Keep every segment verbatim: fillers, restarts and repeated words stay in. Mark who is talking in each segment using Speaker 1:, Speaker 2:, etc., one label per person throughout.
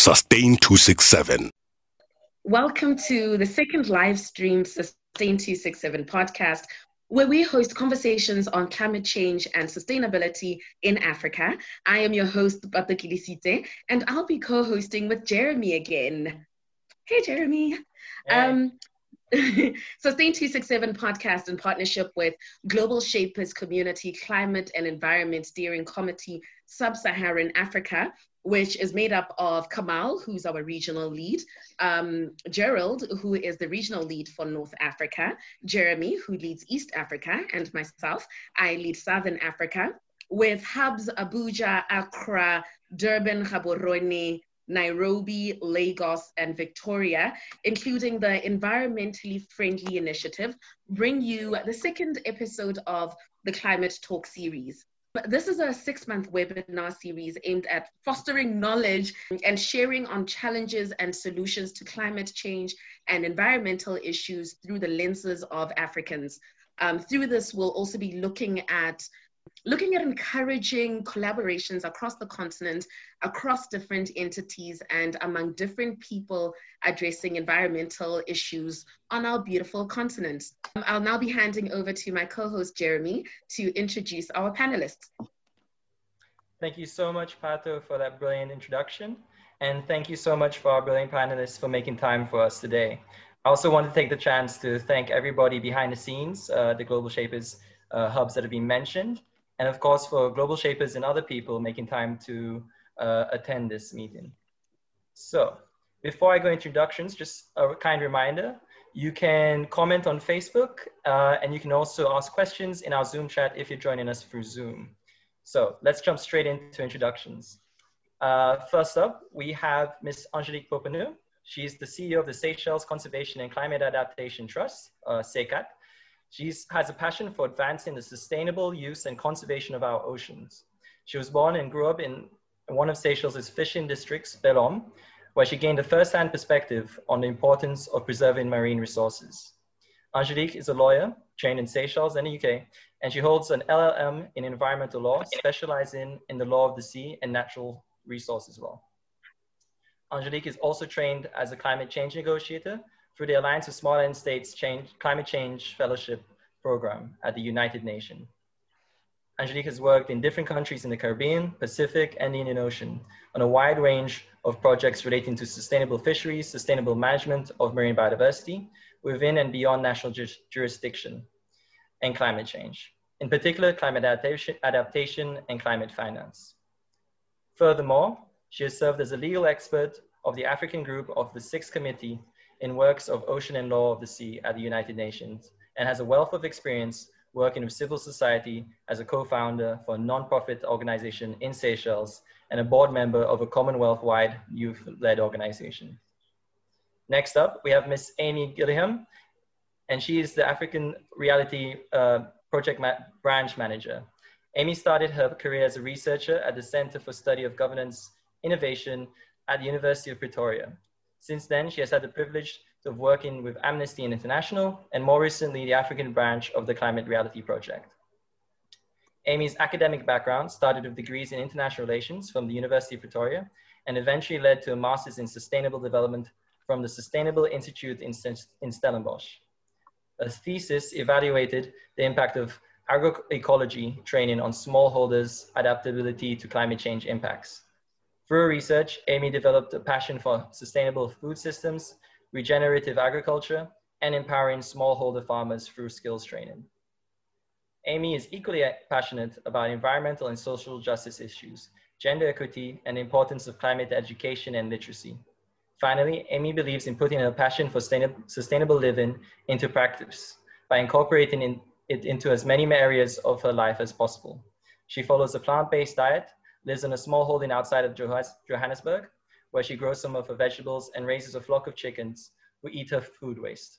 Speaker 1: Sustain two sixty-seven.
Speaker 2: Welcome to the second live stream Sustain two sixty-seven podcast, where we host conversations on climate change and sustainability in Africa. I am your host, Pato Kilisite, and I'll be co-hosting with Jeremy again. Hey, Jeremy.
Speaker 3: Hey.
Speaker 2: Um, Sustain two sixty-seven podcast in partnership with Global Shapers Community Climate and Environment Steering Committee Sub-Saharan Africa, which is made up of Kamal, who's our regional lead, um, Gerald, who is the regional lead for North Africa, Jeremy, who leads East Africa, and myself, I lead Southern Africa, with hubs Abuja, Accra, Durban, Gaborone, Nairobi, Lagos, and Victoria, including the Environmentally Friendly Initiative, bring you the second episode of the Climate Talk series. This is a six-month webinar series aimed at fostering knowledge and sharing on challenges and solutions to climate change and environmental issues through the lenses of Africans. Um, through this, we'll also be looking at looking at encouraging collaborations across the continent, across different entities, and among different people addressing environmental issues on our beautiful continent. Um, I'll now be handing over to my co-host, Jeremy, to introduce our panelists.
Speaker 3: Thank you so much, Pato, for that brilliant introduction. And thank you so much for our brilliant panelists for making time for us today. I also want to take the chance to thank everybody behind the scenes, uh, the Global Shapers uh, hubs that have been mentioned, and of course for Global Shapers and other people making time to uh, attend this meeting. So before I go into introductions, just a kind reminder, you can comment on Facebook uh, and you can also ask questions in our Zoom chat if you're joining us through Zoom. So let's jump straight into introductions. Uh, first up, we have Miz Angelique Popenu. She's the C E O of the Seychelles Conservation and Climate Adaptation Trust, uh, SECAT. She has a passion for advancing the sustainable use and conservation of our oceans. She was born and grew up in one of Seychelles' fishing districts, Belom, where she gained a first-hand perspective on the importance of preserving marine resources. Angelique is a lawyer trained in Seychelles and the U K, and she holds an L L M in environmental law, specializing in the law of the sea and natural resources law. Angelique is also trained as a climate change negotiator through the Alliance of Small Island States Change, Climate Change Fellowship Program at the United Nations. Angelique has worked in different countries in the Caribbean, Pacific, and the Indian Ocean on a wide range of projects relating to sustainable fisheries, sustainable management of marine biodiversity within and beyond national ju jurisdiction, and climate change. In particular, climate adaptation, adaptation and climate finance. Furthermore, she has served as a legal expert of the African group of the Sixth Committee in works of ocean and law of the sea at the United Nations, and has a wealth of experience working with civil society as a co-founder for a non-profit organization in Seychelles and a board member of a Commonwealth-wide youth-led organization. Next up, we have Miss Amy Gillingham, and she is the African Reality uh, Project Ma Branch Manager. Amy started her career as a researcher at the Center for Study of Governance Innovation at the University of Pretoria. Since then, she has had the privilege of working with Amnesty International and more recently, the African branch of the Climate Reality Project. Amy's academic background started with degrees in international relations from the University of Pretoria and eventually led to a master's in sustainable development from the Sustainable Institute in, in Stellenbosch. A thesis evaluated the impact of agroecology training on smallholders' adaptability to climate change impacts. Through her research, Amy developed a passion for sustainable food systems, regenerative agriculture, and empowering smallholder farmers through skills training. Amy is equally passionate about environmental and social justice issues, gender equity, and the importance of climate education and literacy. Finally, Amy believes in putting her passion for sustainable living into practice by incorporating in, it into as many areas of her life as possible. She follows a plant-based diet, lives in a small holding outside of Johannesburg, where she grows some of her vegetables and raises a flock of chickens who eat her food waste.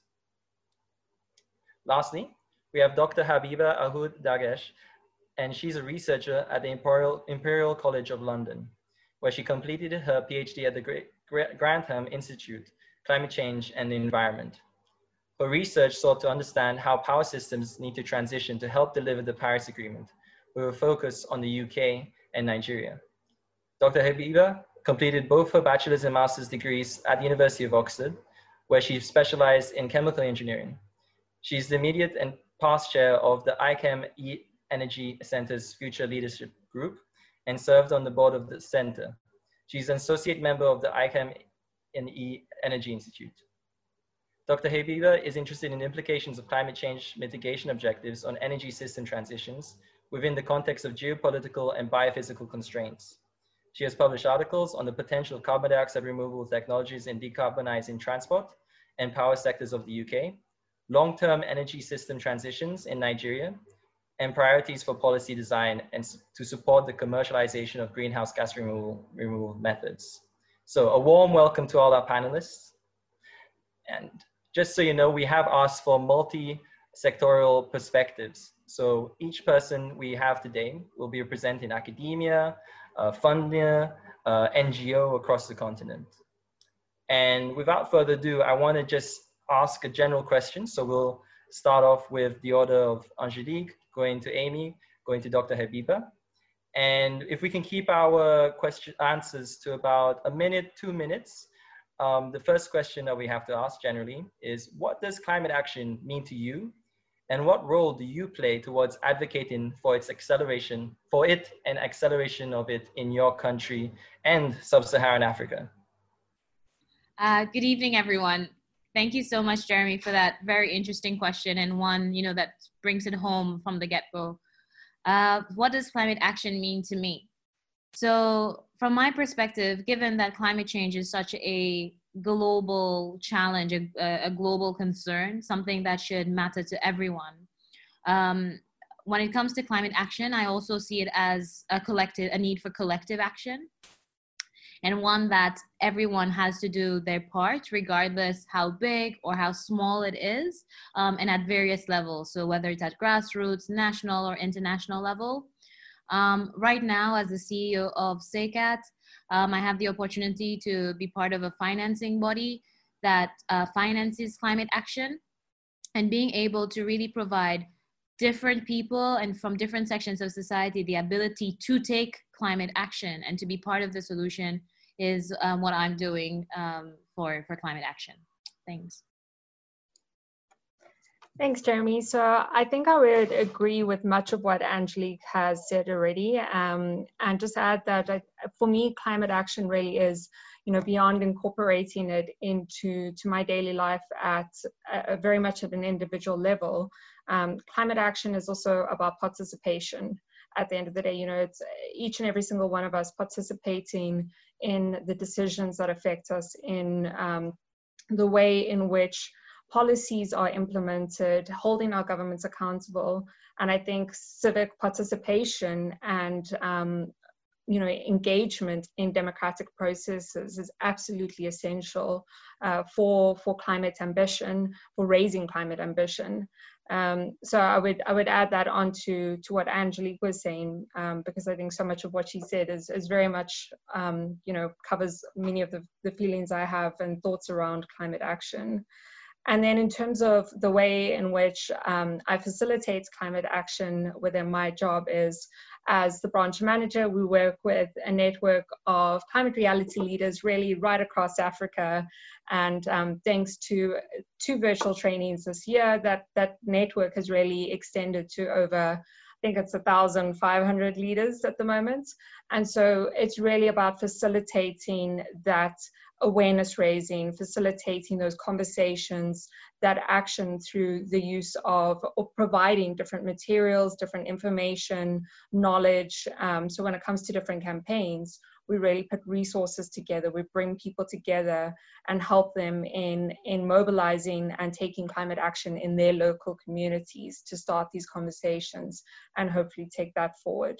Speaker 3: Lastly, we have Doctor Habiba Ahoud Dagesh, and she's a researcher at the Imperial, Imperial College of London, where she completed her PhD at the Grantham Institute, Climate Change and the Environment. Her research sought to understand how power systems need to transition to help deliver the Paris Agreement, with a focus on the U K and Nigeria. Doctor Habiba completed both her bachelor's and master's degrees at the University of Oxford, where she specialized in chemical engineering. She's the immediate and past chair of the I CHEM E-Energy Center's Future Leadership Group and served on the board of the center. She's an associate member of the I CHEM and E-Energy Institute. Doctor Habiba is interested in the implications of climate change mitigation objectives on energy system transitions within the context of geopolitical and biophysical constraints. She has published articles on the potential of carbon dioxide removal technologies in decarbonizing transport and power sectors of the U K, long-term energy system transitions in Nigeria, and priorities for policy design and to support the commercialization of greenhouse gas removal, removal methods. So a warm welcome to all our panelists. And just so you know, we have asked for multi-sectoral perspectives. So each person we have today will be representing academia, uh, funding, uh, N G O across the continent. And without further ado, I want to just ask a general question. So we'll start off with the order of Angelique, going to Amy, going to Doctor Habiba. And if we can keep our question answers to about a minute, two minutes, um, the first question that we have to ask generally is, what does climate action mean to you? And what role do you play towards advocating for its acceleration, for it and acceleration of it in your country and sub-Saharan Africa?
Speaker 4: Uh, good evening, everyone. Thank you so much, Jeremy, for that very interesting question, and one, you know, that brings it home from the get-go. Uh, what does climate action mean to me? So from my perspective, given that climate change is such a global challenge, a, a global concern, something that should matter to everyone. Um, when it comes to climate action, I also see it as a collective, a need for collective action, and one that everyone has to do their part, regardless how big or how small it is, um, and at various levels. So whether it's at grassroots, national or international level. Um, right now, as the C E O of SECAT, um, I have the opportunity to be part of a financing body that uh, finances climate action, and being able to really provide different people and from different sections of society the ability to take climate action and to be part of the solution is um, what I'm doing um, for, for climate action. Thanks.
Speaker 5: Thanks, Jeremy. So I think I would agree with much of what Angelique has said already, um, and just add that I, for me, climate action really is, you know, beyond incorporating it into to my daily life at a, very much at an individual level. Um, climate action is also about participation. At the end of the day, you know, it's each and every single one of us participating in the decisions that affect us, in um, the way in which policies are implemented, holding our governments accountable. And I think civic participation and um, you know, engagement in democratic processes is absolutely essential uh, for for climate ambition, for raising climate ambition. Um, so I would I would add that on to, to what Angelique was saying, um, because I think so much of what she said is, is very much, um, you know, covers many of the, the feelings I have and thoughts around climate action. And then in terms of the way in which um, I facilitate climate action within my job is, as the branch manager, we work with a network of climate reality leaders really right across Africa. And um, thanks to two virtual trainings this year, that, that network has really extended to over, I think it's one thousand five hundred leaders at the moment. And so it's really about facilitating that awareness raising, facilitating those conversations, that action through the use of, of providing different materials, different information, knowledge. Um, so when it comes to different campaigns, we really put resources together, we bring people together and help them in, in mobilizing and taking climate action in their local communities to start these conversations and hopefully take that forward.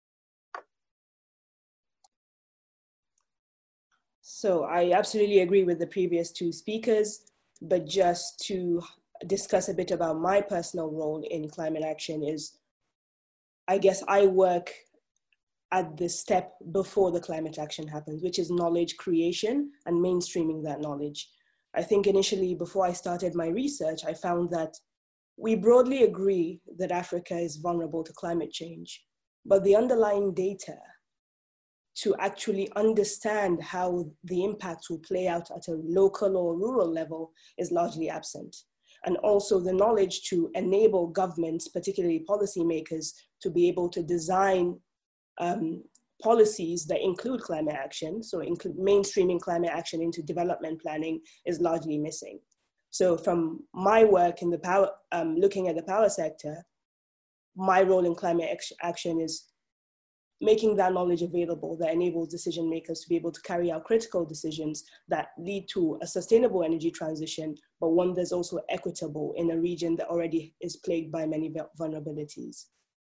Speaker 6: So I absolutely agree with the previous two speakers, but just to discuss a bit about my personal role in climate action is, I guess I work at the step before the climate action happens, which is knowledge creation and mainstreaming that knowledge. I think initially, before I started my research, I found that we broadly agree that Africa is vulnerable to climate change, but the underlying data to actually understand how the impacts will play out at a local or rural level is largely absent. And also the knowledge to enable governments, particularly policymakers, to be able to design um, policies that include climate action, so include mainstreaming climate action into development planning, is largely missing. So from my work in the power, um, looking at the power sector, my role in climate action is making that knowledge available that enables decision makers to be able to carry out critical decisions that lead to a sustainable energy transition, but one that's also equitable in a region that already is plagued by many vulnerabilities.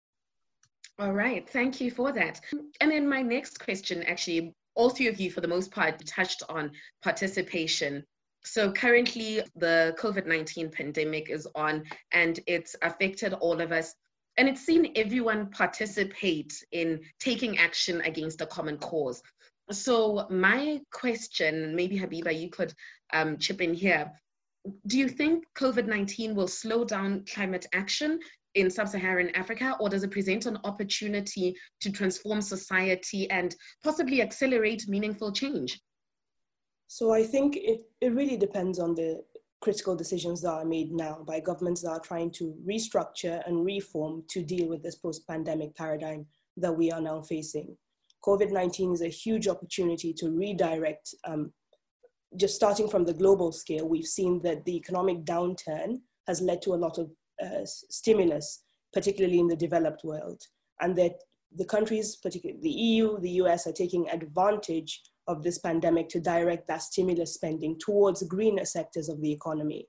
Speaker 2: All right, thank you for that. And then my next question, actually, all three of you for the most part touched on participation. So currently the COVID nineteen pandemic is on and it's affected all of us. And it's seen everyone participate in taking action against a common cause. So my question, maybe Habiba, you could um, chip in here. Do you think COVID nineteen will slow down climate action in sub-Saharan Africa, or does it present an opportunity to transform society and possibly accelerate meaningful change?
Speaker 6: So I think it, it really depends on the critical decisions that are made now by governments that are trying to restructure and reform to deal with this post-pandemic paradigm that we are now facing. COVID nineteen is a huge opportunity to redirect, um, just starting from the global scale, we've seen that the economic downturn has led to a lot of uh, stimulus, particularly in the developed world, and that the countries, particularly the E U, the U S, are taking advantage of this pandemic to direct that stimulus spending towards greener sectors of the economy.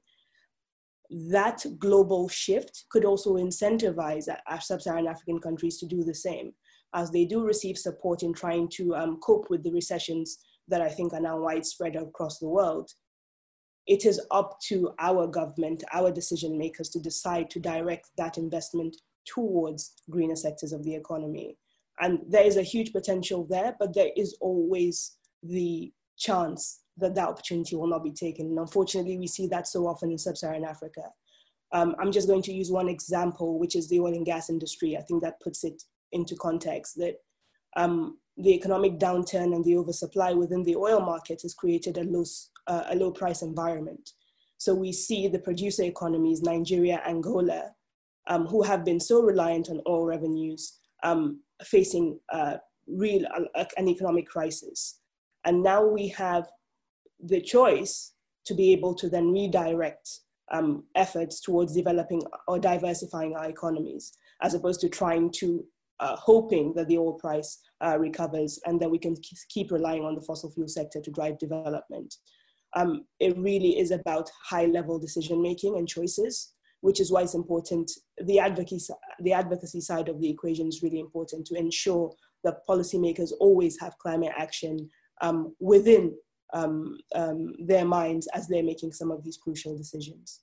Speaker 6: That global shift could also incentivize our sub-Saharan African countries to do the same, as they do receive support in trying to um, cope with the recessions that I think are now widespread across the world. It is up to our government, our decision makers, to decide to direct that investment towards greener sectors of the economy. And there is a huge potential there, but there is always the chance that that opportunity will not be taken. And unfortunately, we see that so often in sub-Saharan Africa. Um, I'm just going to use one example, which is the oil and gas industry. I think that puts it into context that um, the economic downturn and the oversupply within the oil market has created a low, uh, a low price environment. So we see the producer economies, Nigeria, Angola, um, who have been so reliant on oil revenues, um, facing uh, real uh, an economic crisis. And now we have the choice to be able to then redirect um, efforts towards developing or diversifying our economies, as opposed to trying to, uh, hoping that the oil price uh, recovers and that we can keep relying on the fossil fuel sector to drive development. Um, it really is about high level decision making and choices, which is why it's important. The advocacy, the advocacy side of the equation is really important to ensure that policymakers always have climate action um, within um, um, their minds as they're making some of these crucial decisions.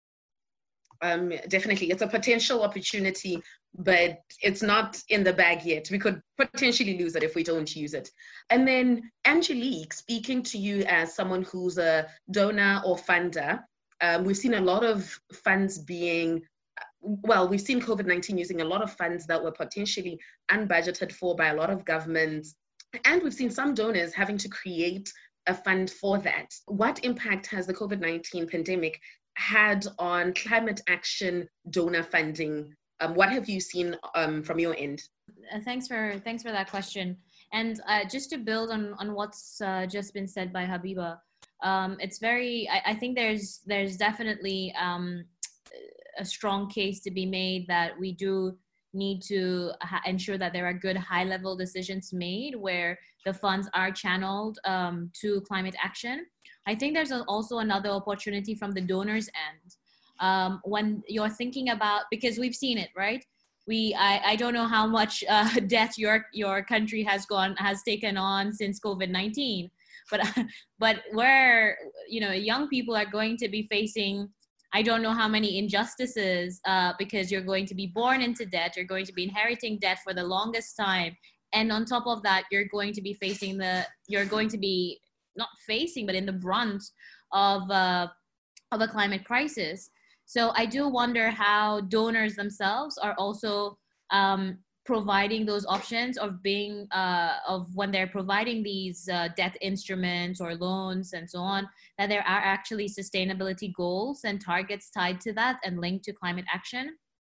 Speaker 2: Um, definitely, it's a potential opportunity, but it's not in the bag yet. We could potentially lose it if we don't use it. And then Angelique, speaking to you as someone who's a donor or funder, um, we've seen a lot of funds being, well, we've seen COVID nineteen using a lot of funds that were potentially unbudgeted for by a lot of governments. And we've seen some donors having to create a fund for that. What impact has the COVID nineteen pandemic had on climate action donor funding? Um, what have you seen um, from your end?
Speaker 4: Uh, thanks for thanks for that question. And uh, just to build on on what's uh, just been said by Habiba, um, it's very. I, I think there's there's definitely um, a strong case to be made that we do need to ha- ensure that there are good high-level decisions made where the funds are channeled um, to climate action. I think there's also another opportunity from the donors' end. Um, when you're thinking about, because we've seen it, right? We, I, I don't know how much uh, debt your your country has gone has taken on since COVID nineteen, but but where you know young people are going to be facing, I don't know how many injustices uh, because you're going to be born into debt, you're going to be inheriting debt for the longest time, and on top of that, you're going to be facing the you're going to be not facing, but in the brunt of uh, of a climate crisis. So I do wonder how donors themselves are also um, providing those options of being uh, of when they're providing these uh, debt instruments or loans and so on, that there are actually sustainability goals and targets tied to that and linked to climate action.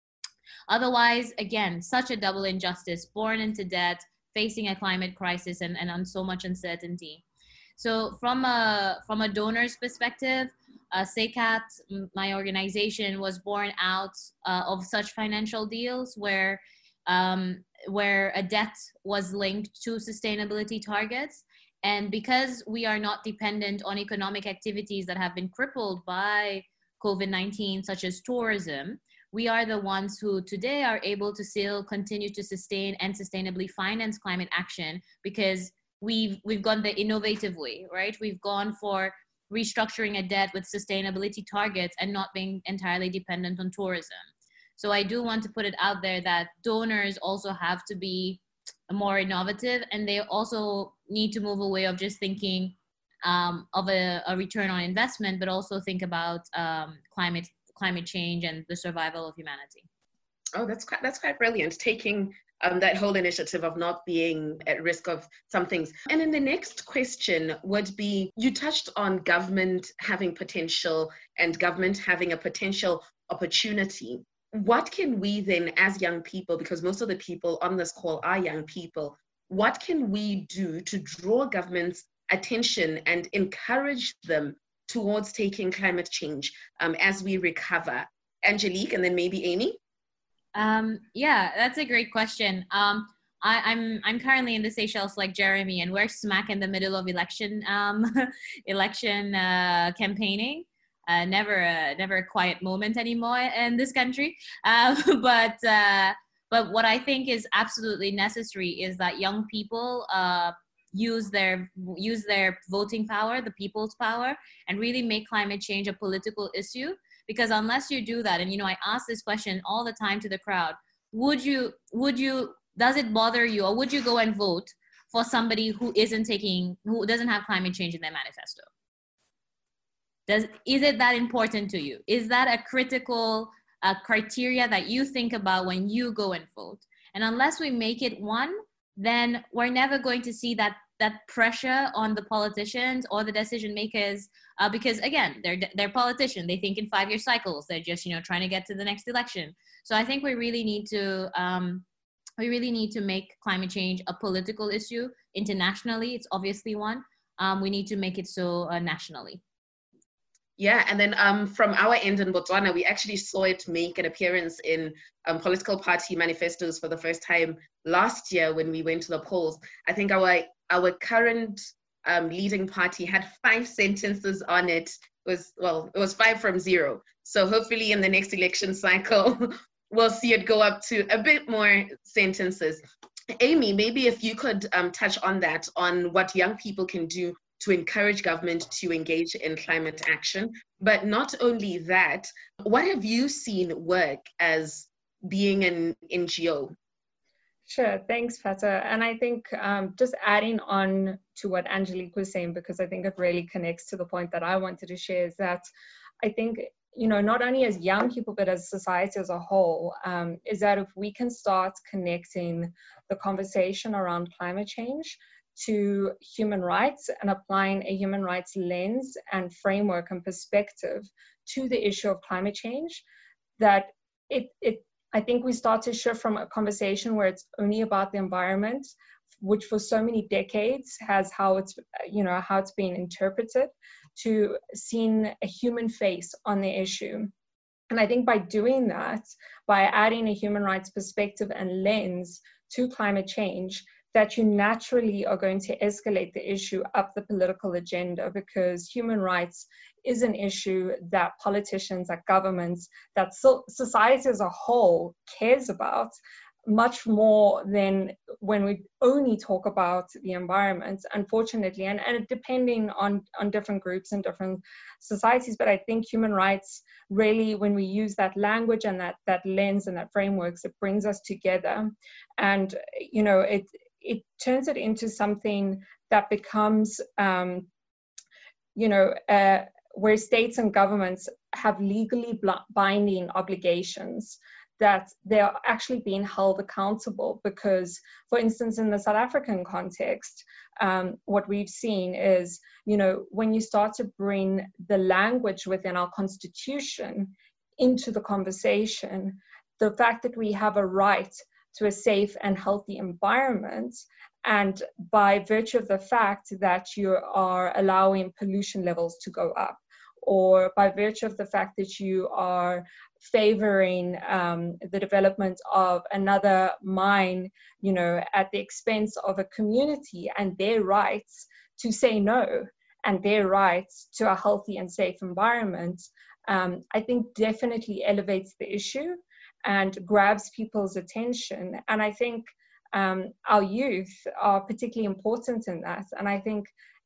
Speaker 4: Otherwise, again, such a double injustice, born into debt, facing a climate crisis, and, and on so much uncertainty. So from a from a donor's perspective, uh, SECAT, my organization, was born out uh, of such financial deals where um, where a debt was linked to sustainability targets. And because we are not dependent on economic activities that have been crippled by COVID nineteen, such as tourism, we are the ones who today are able to still continue to sustain and sustainably finance climate action, because we've we've gone the innovative way, right? We've gone for restructuring a debt with sustainability targets and not being entirely dependent on tourism. So I do want to put it out there that donors also have to be more innovative, and they also need to move away of just thinking um, of a, a return on investment, but also think about um, climate climate change and the survival of humanity.
Speaker 2: Oh, that's quite, that's quite brilliant, taking um, that whole initiative of not being at risk of some things. And then the next question would be, you touched on government having potential and government having a potential opportunity. What can we then, as young people, because most of the people on this call are young people, what can we do to draw government's attention and encourage them towards taking climate change um, as we recover? Angelique, and then maybe Amy?
Speaker 4: Um, yeah, that's a great question. Um, I, I'm I'm currently in the Seychelles like Jeremy, and we're smack in the middle of election um, election uh, campaigning. Uh, never a never a quiet moment anymore in this country. Uh, but uh, but what I think is absolutely necessary is that young people uh, use their use their voting power, the people's power, and really make climate change a political issue. Because unless you do that, and you know, I ask this question all the time to the crowd: Would you would you does it bother you, or would you go and vote for somebody who isn't taking who doesn't have climate change in their manifesto? Does, is it that important to you? Is that a critical uh, criteria that you think about when you go and vote? And unless we make it one, then we're never going to see that that pressure on the politicians or the decision makers, uh, because again, they're they're politicians. They think in five-year cycles. They're just you know trying to get to the next election. So I think we really need to um, we really need to make climate change a political issue internationally. It's obviously one. Um, we need to make it so uh, nationally.
Speaker 2: Yeah, and then um, from our end in Botswana, we actually saw it make an appearance in um, political party manifestos for the first time last year when we went to the polls. I think our our current um, leading party had five sentences on it. It was, well, it was five from zero. So hopefully in the next election cycle, we'll see it go up to a bit more sentences. Amy, maybe if you could um, touch on that, on what young people can do to encourage government to engage in climate action. But not only that, what have you seen work as being an N G O?
Speaker 5: Sure, thanks, Fata. And I think um, just adding on to what Angelique was saying, because I think it really connects to the point that I wanted to share, is that I think, you know, not only as young people, but as society as a whole, um, is that if we can start connecting the conversation around climate change to human rights and applying a human rights lens and framework and perspective to the issue of climate change, that it, it I think we start to shift from a conversation where it's only about the environment, which for so many decades has how it's, you know, how it's been interpreted, to seeing a human face on the issue. And I think by doing that, by adding a human rights perspective and lens to climate change, that you naturally are going to escalate the issue up the political agenda, because human rights is an issue that politicians, that governments, that so society as a whole cares about much more than when we only talk about the environment, unfortunately, and, and depending on, on different groups and different societies. But I think human rights really, when we use that language and that, that lens and that frameworks, it brings us together. And, you know, it, it turns it into something that becomes, um, you know, uh, where states and governments have legally binding obligations that they're actually being held accountable. Because, for instance, in the South African context, um, what we've seen is, you know, when you start to bring the language within our constitution into the conversation, the fact that we have a right to a safe and healthy environment, and by virtue of the fact that you are allowing pollution levels to go up, or by virtue of the fact that you are favoring um, the development of another mine, you know, at the expense of a community and their rights to say no, and their rights to a healthy and safe environment, um, I think definitely elevates the issue and grabs people's attention. And I think um, our youth are particularly important in that. And I think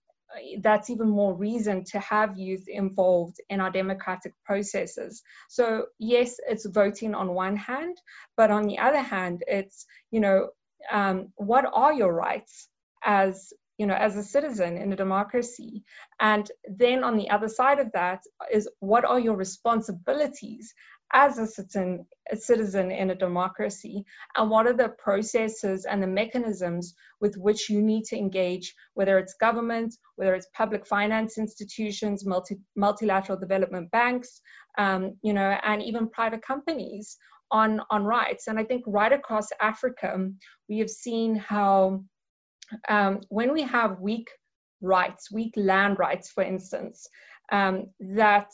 Speaker 5: that's even more reason to have youth involved in our democratic processes. So yes, it's voting on one hand, but on the other hand, it's, you know, um, what are your rights as, you know, as a citizen in a democracy? And then on the other side of that is, what are your responsibilities as a citizen, a citizen in a democracy, and what are the processes and the mechanisms with which you need to engage, whether it's government, whether it's public finance institutions, multi, multilateral development banks, um, you know, and even private companies on, on rights. And I think right across Africa, we have seen how um, when we have weak rights, weak land rights, for instance, um, that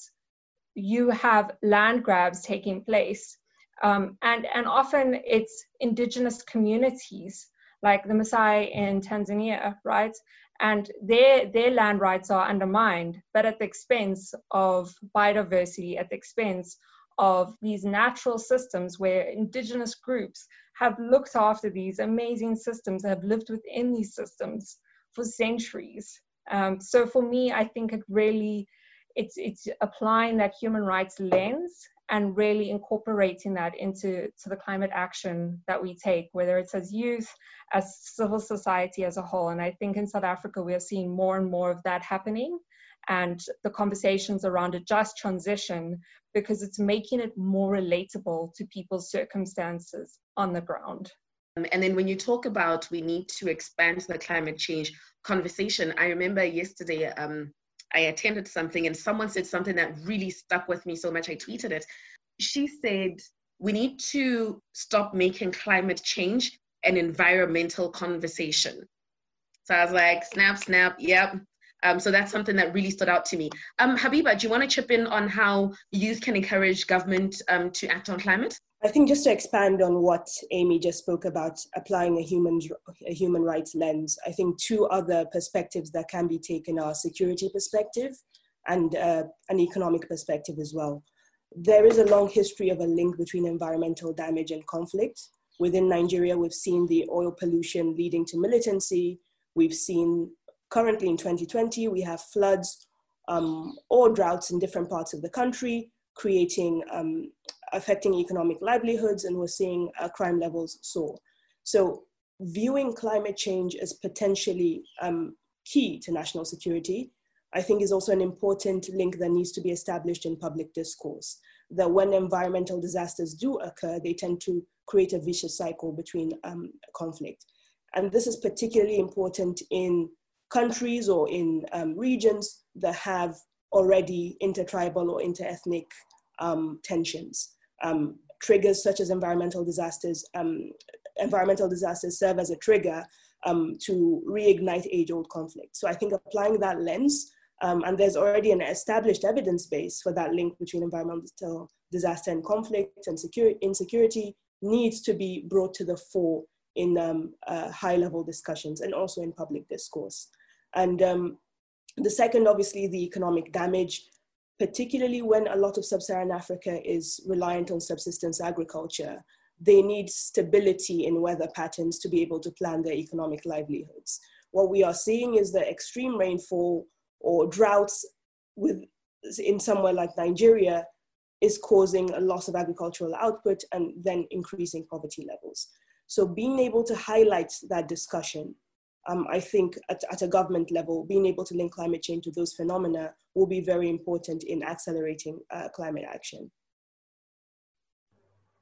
Speaker 5: you have land grabs taking place. Um, and, and often it's indigenous communities like the Maasai in Tanzania, right? And their, their land rights are undermined, but at the expense of biodiversity, at the expense of these natural systems where indigenous groups have looked after these amazing systems, have lived within these systems for centuries. Um, so for me, I think it really, It's, it's applying that human rights lens and really incorporating that into to the climate action that we take, whether it's as youth, as civil society as a whole. And I think in South Africa, we are seeing more and more of that happening, and the conversations around a just transition, because it's making it more relatable to people's circumstances on the ground.
Speaker 2: And then when you talk about we need to expand the climate change conversation, I remember yesterday, um, I attended something and someone said something that really stuck with me so much, I tweeted it. She said, we need to stop making climate change an environmental conversation. So I was like, snap, snap, yep. Um, so that's something that really stood out to me. Um, Habiba, do you want to chip in on how youth can encourage government um, to act on climate?
Speaker 6: I think just to expand on what Amy just spoke about, applying a human, a human rights lens, I think two other perspectives that can be taken are security perspective and uh, an economic perspective as well. There is a long history of a link between environmental damage and conflict. Within Nigeria, we've seen the oil pollution leading to militancy. We've seen currently in twenty twenty, we have floods um, or droughts in different parts of the country, creating, um, affecting economic livelihoods, and we're seeing uh, crime levels soar. So viewing climate change as potentially um, key to national security, I think is also an important link that needs to be established in public discourse, that when environmental disasters do occur, they tend to create a vicious cycle between um, conflict. And this is particularly important in countries or in um, regions that have already intertribal or interethnic um, tensions. Um, triggers such as environmental disasters, um, environmental disasters serve as a trigger um, to reignite age-old conflict. So I think applying that lens, um, and there's already an established evidence base for that link between environmental disaster and conflict and security, insecurity, needs to be brought to the fore in um, uh, high-level discussions and also in public discourse. And um, the second, obviously, the economic damage, particularly when a lot of sub-Saharan Africa is reliant on subsistence agriculture. They need stability in weather patterns to be able to plan their economic livelihoods. What we are seeing is that extreme rainfall or droughts with, in somewhere like Nigeria is causing a loss of agricultural output and then increasing poverty levels. So being able to highlight that discussion, Um, I think at, at a government level, being able to link climate change to those phenomena will be very important in accelerating uh, climate action.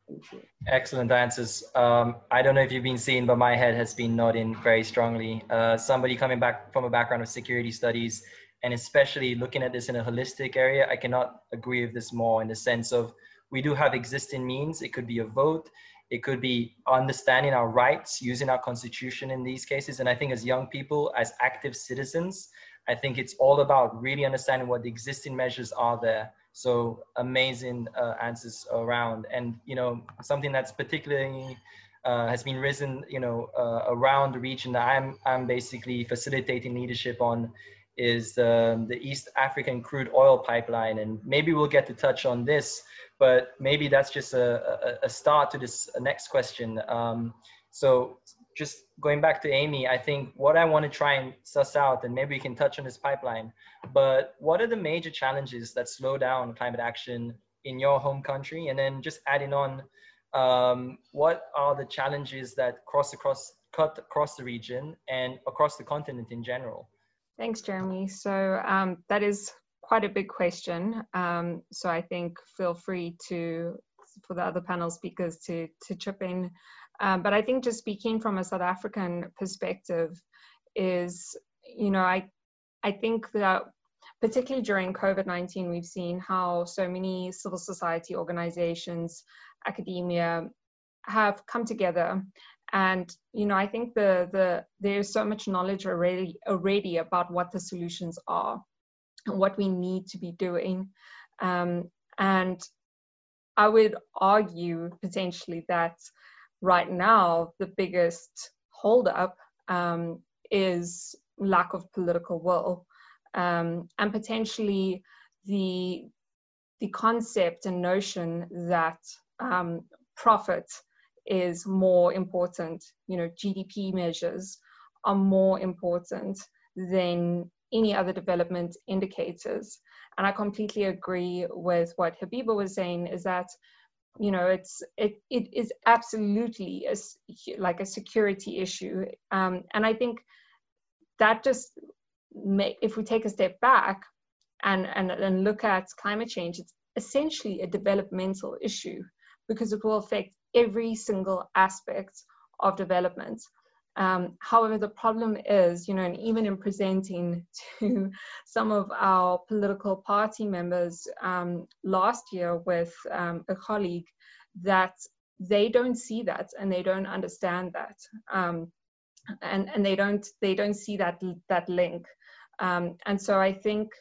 Speaker 6: Thank you.
Speaker 3: Excellent answers. Um, I don't know if you've been seeing, but my head has been nodding very strongly. Uh, somebody coming back from a background of security studies, and especially looking at this in a holistic area, I cannot agree with this more in the sense of we do have existing means. It could be a vote. It could be understanding our rights, using our constitution in these cases. And I think as young people, as active citizens, I think it's all about really understanding what the existing measures are there. So amazing uh, answers around. And, you know, something that's particularly uh, has been risen, you know, uh, around the region that I'm, I'm basically facilitating leadership on is um, the East African crude oil pipeline. And maybe we'll get to touch on this, but maybe that's just a, a, a start to this next question. Um, so just going back to Amy, I think what I want to try and suss out, and maybe we can touch on this pipeline, but what are the major challenges that slow down climate action in your home country? And then just adding on, um, what are the challenges that cross across, cut across the region and across the continent in general?
Speaker 5: Thanks, Jeremy. So um, that is quite a big question. Um, so I think feel free to, for the other panel speakers to, to chip in. Um, but I think just speaking from a South African perspective is, you know, I, I think that particularly during COVID nineteen, we've seen how so many civil society organizations, academia have come together. And, you know, I think the, the, there's so much knowledge already, already about what the solutions are and what we need to be doing. Um, and I would argue potentially that right now, the biggest holdup um, is lack of political will, um, and potentially the, the concept and notion that um, profit is more important, you know, G D P measures are more important than any other development indicators. And I completely agree with what Habiba was saying, is that, you know, it's it it is absolutely a, like a security issue. Um, and I think that just, may, if we take a step back and, and, and look at climate change, it's essentially a developmental issue because it will affect every single aspect of development. Um, however, the problem is, you know, and even in presenting to some of our political party members um, last year with um, a colleague, that they don't see that and they don't understand that, um, and and they don't they don't see that that link. Um, and so I think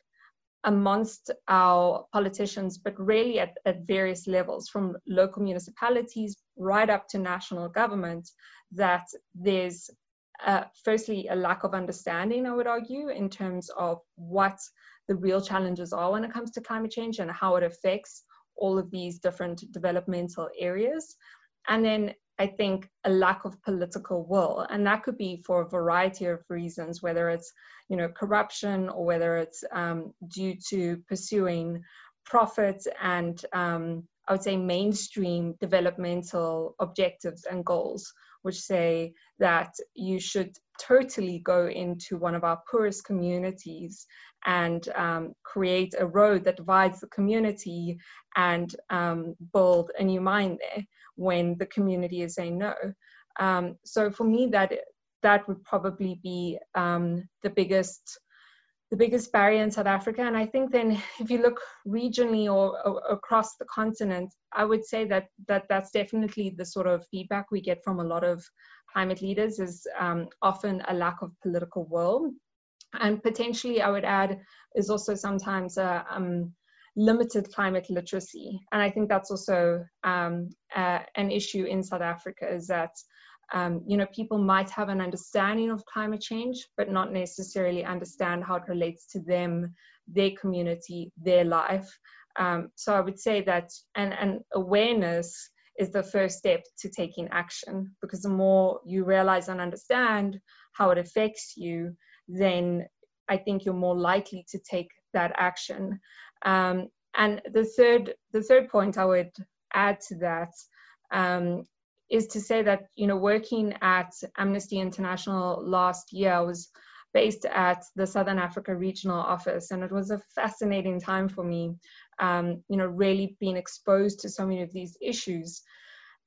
Speaker 5: amongst our politicians, but really at, at various levels, from local municipalities right up to national government, that there's uh, firstly a lack of understanding, I would argue, in terms of what the real challenges are when it comes to climate change and how it affects all of these different developmental areas. And then I think a lack of political will, and that could be for a variety of reasons, whether it's, you know, corruption or whether it's um, due to pursuing profit and um, I would say mainstream developmental objectives and goals, which say that you should totally go into one of our poorest communities and um, create a road that divides the community and um, build a new mine there when the community is saying no. Um, so for me, that that would probably be um, the biggest the biggest barrier in South Africa. And I think then if you look regionally or, or across the continent, I would say that, that that's definitely the sort of feedback we get from a lot of climate leaders, is um, often a lack of political will. And potentially I would add is also sometimes a um, limited climate literacy. And I think that's also um, uh, an issue in South Africa, is that Um, you know, people might have an understanding of climate change, but not necessarily understand how it relates to them, their community, their life. Um, so I would say that, and, and awareness is the first step to taking action, because the more you realize and understand how it affects you, then I think you're more likely to take that action. Um, and the third, the third point I would add to that um, is to say that, you know, working at Amnesty International last year, I was based at the Southern Africa Regional Office, and it was a fascinating time for me, um, you know, really being exposed to so many of these issues.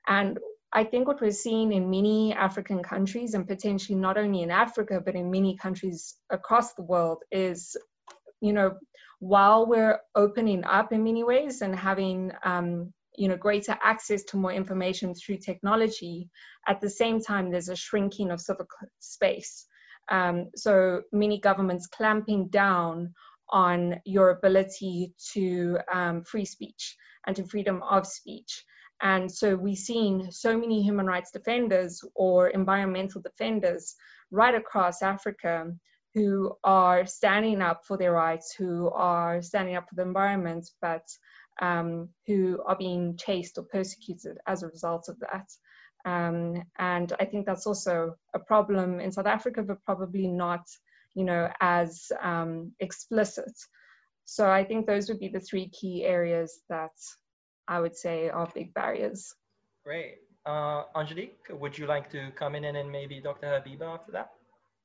Speaker 5: And I think what we're seeing in many African countries, and potentially not only in Africa, but in many countries across the world, is, you know, while we're opening up in many ways and having, um, you know, greater access to more information through technology, at the same time, there's a shrinking of civic space. Um, so many governments clamping down on your ability to um, free speech and to freedom of speech. And so we've seen so many human rights defenders or environmental defenders right across Africa who are standing up for their rights, who are standing up for the environment, but um, who are being chased or persecuted as a result of that. Um, and I think that's also a problem in South Africa, but probably not, you know, as um, explicit. So I think those would be the three key areas that I would say are big barriers.
Speaker 3: Great. Uh, Angelique, would you like to come in and then maybe Doctor Habiba after that?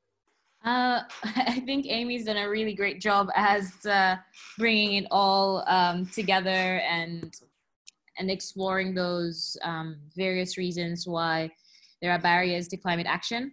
Speaker 4: Uh, I think Amy's done a really great job as uh, bringing it all um, together and and exploring those um, various reasons why there are barriers to climate action.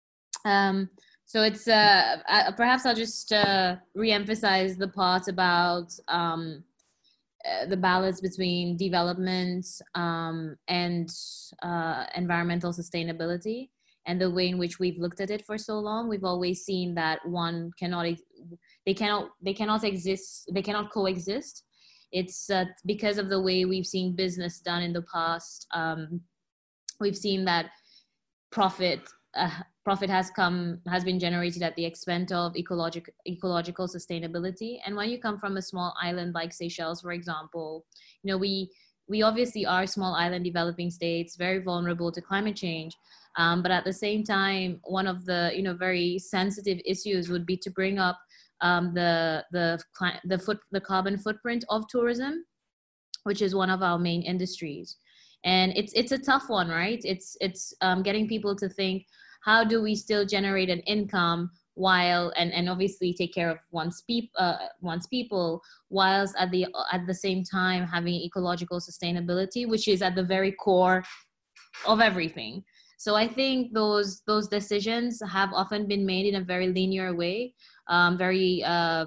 Speaker 4: Um, so it's uh, uh, perhaps I'll just uh, re-emphasize the part about um, uh, the balance between development um, and uh, environmental sustainability. And the way in which we've looked at it for so long, we've always seen that one cannot, they cannot, they cannot exist, they cannot coexist. It's uh, because of the way we've seen business done in the past. Um, we've seen that profit, uh, profit has come, has been generated at the expense of ecological, ecological sustainability. And when you come from a small island like Seychelles, for example, you know, we, we obviously are small island developing states, very vulnerable to climate change. Um, but at the same time, one of the, you know, very sensitive issues would be to bring up um, the, the, the, foot, the carbon footprint of tourism, which is one of our main industries. And it's, it's a tough one, right? It's, it's um, getting people to think, how do we still generate an income while, and, and obviously take care of one's, peop, uh, one's people, whilst at the, at the same time having ecological sustainability, which is at the very core of everything. So I think those those decisions have often been made in a very linear way, um, very uh,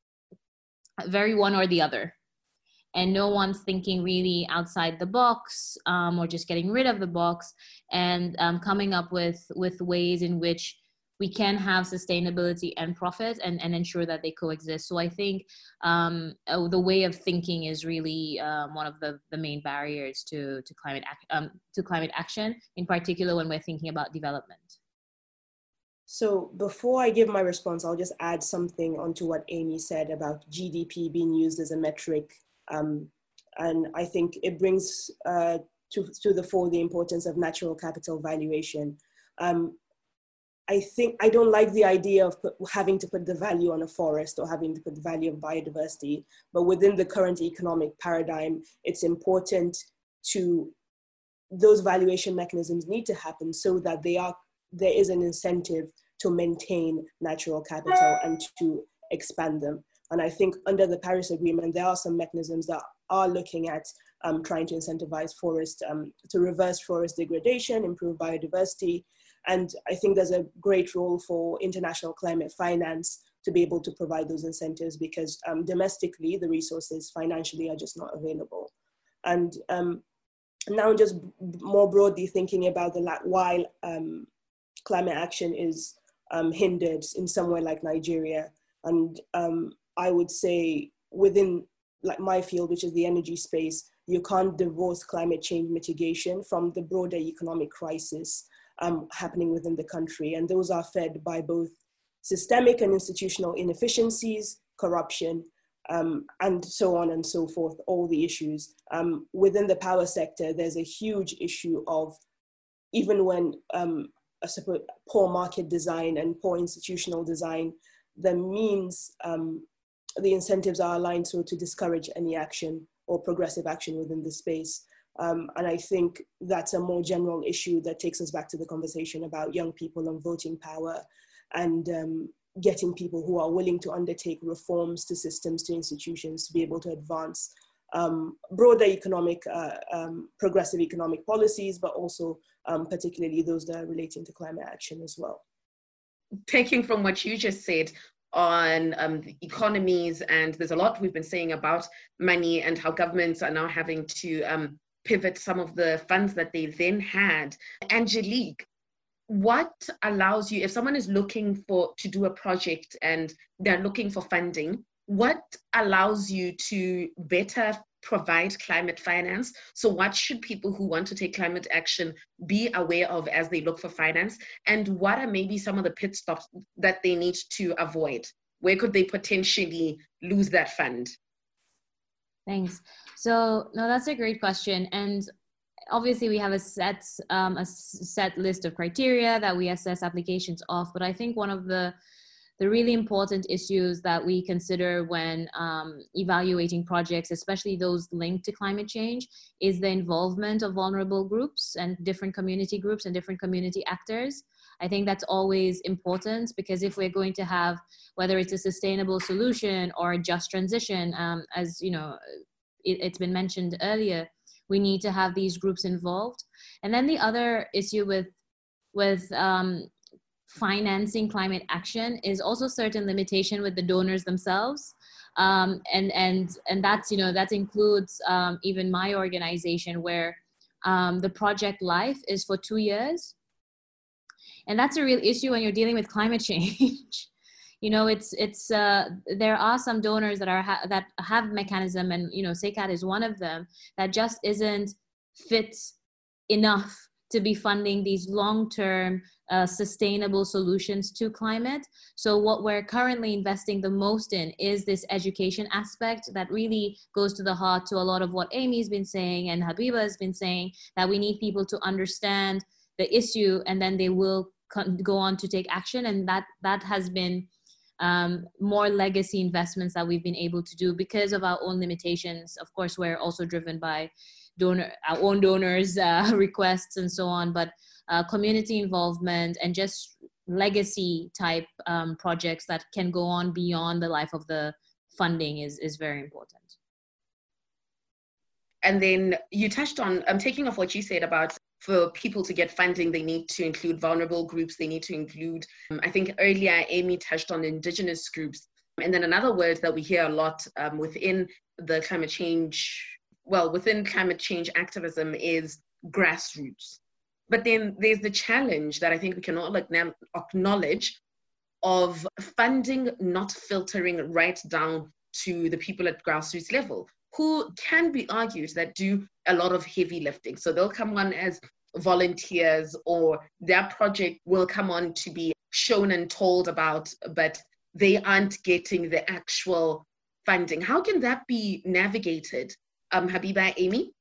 Speaker 4: very one or the other, and no one's thinking really outside the box um, or just getting rid of the box and um, coming up with with ways in which we can have sustainability and profit and, and ensure that they coexist. So I think um, the way of thinking is really um, one of the, the main barriers to, to, climate ac um, to climate action, in particular when we're thinking about development.
Speaker 6: So before I give my response, I'll just add something onto what Amy said about G D P being used as a metric. Um, and I think it brings uh, to, to the fore the importance of natural capital valuation. Um, I think I don't like the idea of put, having to put the value on a forest or having to put the value of biodiversity, but within the current economic paradigm, it's important to, those valuation mechanisms need to happen so that they are, there is an incentive to maintain natural capital and to expand them. And I think under the Paris Agreement, there are some mechanisms that are looking at um, trying to incentivize forest, um, to reverse forest degradation, improve biodiversity. And I think there's a great role for international climate finance to be able to provide those incentives because um, domestically, the resources financially are just not available. And um, now just more broadly thinking about the why um, climate action is um, hindered in somewhere like Nigeria. And um, I would say within like my field, which is the energy space, you can't divorce climate change mitigation from the broader economic crisis Um, happening within the country. And those are fed by both systemic and institutional inefficiencies, corruption, um, and so on and so forth, all the issues. Um, within the power sector, there's a huge issue of, even when um, a support, poor market design and poor institutional design, the means, um, the incentives are aligned so to discourage any action or progressive action within the space. Um, and I think that's a more general issue that takes us back to the conversation about young people and voting power and um, getting people who are willing to undertake reforms to systems, to institutions, to be able to advance um, broader economic, uh, um, progressive economic policies, but also um, particularly those that are relating to climate action as well.
Speaker 2: Taking from what you just said on um, the economies, and there's a lot we've been saying about money and how governments are now having to um, pivot some of the funds that they then had. Angelique, what allows you, if someone is looking for to do a project and they're looking for funding, what allows you to better provide climate finance? So what should people who want to take climate action be aware of as they look for finance? And what are maybe some of the pit stops that they need to avoid? Where could they potentially lose that fund?
Speaker 4: Thanks. So no, that's a great question. And obviously we have a set, um, a set list of criteria that we assess applications of, but I think one of the The really important issues that we consider when um, evaluating projects, especially those linked to climate change, is the involvement of vulnerable groups and different community groups and different community actors. I think that's always important, because if we're going to have, whether it's a sustainable solution or a just transition, um, as you know, it, it's been mentioned earlier, we need to have these groups involved. And then the other issue with, with um, financing climate action is also certain limitation with the donors themselves. Um, and, and, and that's, you know, that includes um, even my organization, where um, the project life is for two years. And that's a real issue when you're dealing with climate change. You know, it's, it's, uh, there are some donors that are, ha that have mechanism, and, you know, SECAD is one of them, that just isn't fit enough to be funding these long-term uh, sustainable solutions to climate. So what we're currently investing the most in is this education aspect that really goes to the heart to a lot of what Amy's been saying and Habiba has been saying, that we need people to understand the issue, and then they will go on to take action. And that, that has been um, more legacy investments that we've been able to do because of our own limitations. Of course, we're also driven by donor, our own donors' uh, requests and so on, but uh, community involvement and just legacy type um, projects that can go on beyond the life of the funding is, is very important.
Speaker 2: And then you touched on, I'm taking off what you said about for people to get funding, they need to include vulnerable groups, they need to include, um, I think earlier Amy touched on indigenous groups. And then another word that we hear a lot um, within the climate change, well, within climate change activism is grassroots. But then there's the challenge that I think we can all acknowledge of funding not filtering right down to the people at grassroots level, who can be argued that do a lot of heavy lifting. So they'll come on as volunteers, or their project will come on to be shown and told about, but they aren't getting the actual funding. How can that be navigated? Um, Habiba, Amy?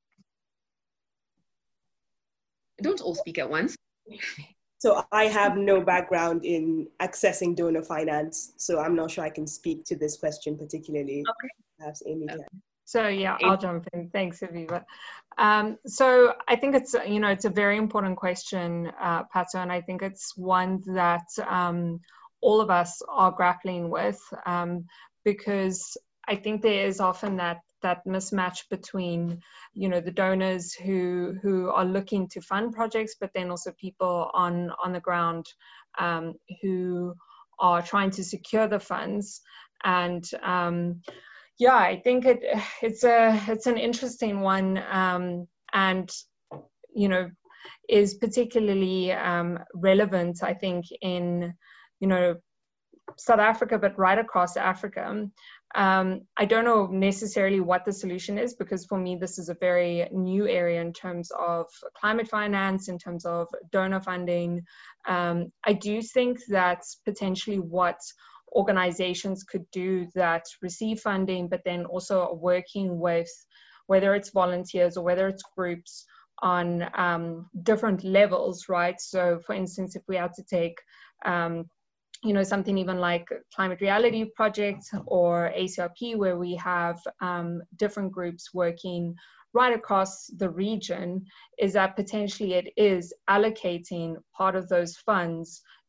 Speaker 2: Don't all speak at once.
Speaker 6: So I have no background in accessing donor finance, so I'm not sure I can speak to this question particularly.
Speaker 2: Okay.
Speaker 6: Perhaps Amy can.
Speaker 2: Okay.
Speaker 5: So yeah, I'll jump in. Thanks, Aviva. Um, so I think it's, you know, it's a very important question, uh, Pato, and I think it's one that um, all of us are grappling with, um, because I think there is often that that mismatch between, you know, the donors who who are looking to fund projects, but then also people on on the ground um, who are trying to secure the funds. And um, yeah, I think it it's a it's an interesting one, um, and you know, is particularly um, relevant, I think, in, you know, South Africa, but right across Africa. Um, I don't know necessarily what the solution is, because for me, this is a very new area in terms of climate finance, in terms of donor funding. Um, I do think that's potentially what organizations could do that receive funding, but then also are working with, whether it's volunteers or whether it's groups, on um, different levels, right? So for instance, if we had to take um, you know, something even like Climate Reality Project or A C R P, where we have um, different groups working right across the region, is that potentially it is allocating part of those funds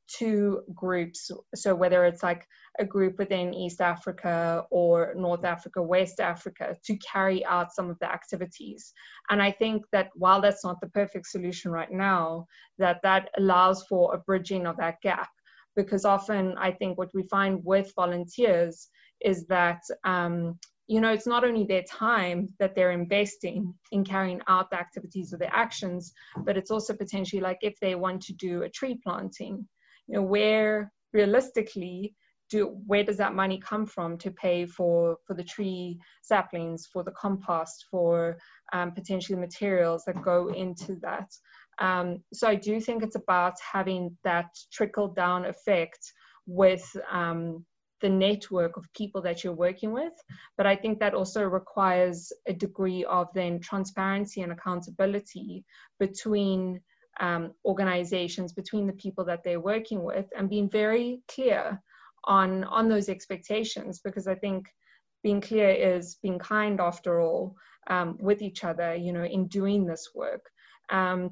Speaker 5: to groups. So whether it's like a group within East Africa or North Africa, West Africa, to carry out some of the activities. And I think that while that's not the perfect solution right now, that that allows for a bridging of that gap. Because often I think what we find with volunteers is that, um, you know, it's not only their time that they're investing in carrying out the activities or the actions, but it's also potentially like if they want to do a tree planting, you know, where realistically, do, where does that money come from to pay for, for the tree saplings, for the compost, for um, potentially materials that go into that? Um, so I do think it's about having that trickle down effect with um, the network of people that you're working with. But I think that also requires a degree of then transparency and accountability between um, organizations, between the people that they're working with, and being very clear on, on those expectations, because I think being clear is being kind after all, um, with each other, you know, in doing this work. Um,